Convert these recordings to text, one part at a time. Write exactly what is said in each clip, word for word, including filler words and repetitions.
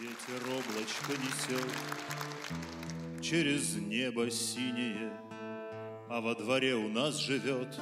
Ветер облачко несет через небо синее, а во дворе у нас живет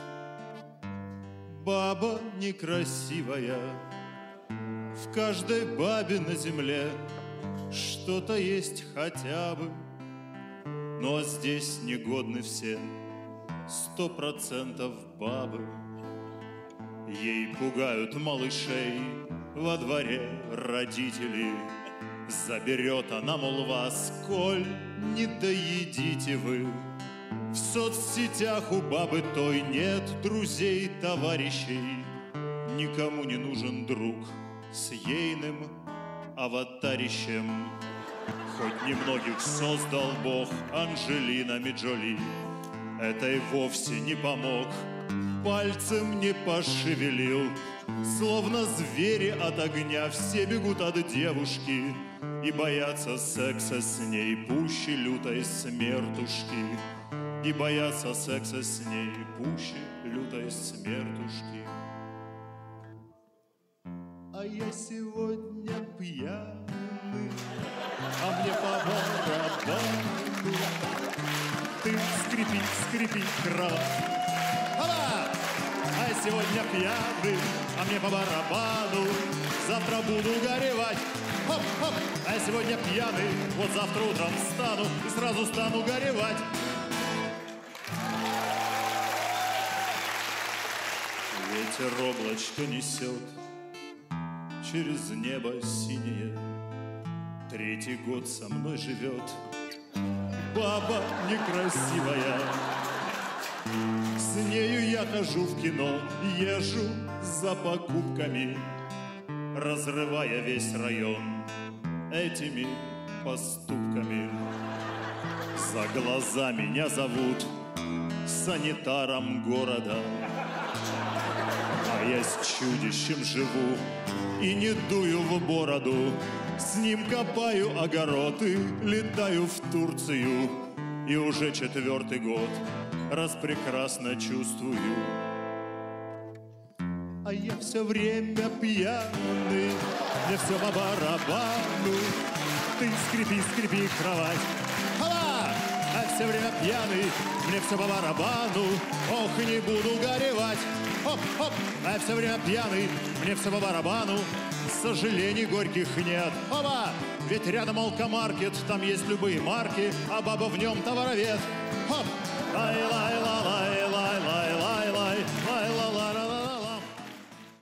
баба некрасивая. В каждой бабе на земле что-то есть хотя бы, ну а здесь негодны все, сто процентов бабы. Ей пугают малышей во дворе родители. Заберет она, мол, вас, коль не доедите вы. В соцсетях у бабы той нет друзей, товарищей. Никому не нужен друг с ейным аватарищем. Хоть немногих создал Бог Анджелинами Джоли, это и вовсе не помог, пальцем не пошевелил. Словно звери от огня все бегут от девушки и боятся секса с ней пуще лютой смертушки. И боятся секса с ней пуще лютой смертушки. А я сегодня пьяный, а мне по барабану. Ты скрипи, скрипи, кровать. Ала! А я сегодня пьяный, а мне по барабану. Завтра буду горевать. Хоп, хоп. А я сегодня пьяный, вот завтра утром встану и сразу стану горевать. Ветер облачко несет через небо синее. Третий год со мной живет баба некрасивая. С нею я хожу в кино, езжу за покупками, разрывая весь район этими поступками. За глаза меня зовут санитаром города, а я с чудищем живу и не дую в бороду. С ним копаю огороды, летаю в Турцию, и уже четвертый год распрекрасно чувствую. А я все время пьяный, мне все по барабану. Ты скрипи, скрипи, кровать. Ала! А все время пьяный, мне все по барабану. Ох, и не буду горевать. Хоп, хоп, а все время пьяный, мне все по барабану. Сожалений горьких нет. Оба! Ведь рядом алкомаркет, там есть любые марки, а баба в нем товаровед. Хоп! Лай-лай-ла,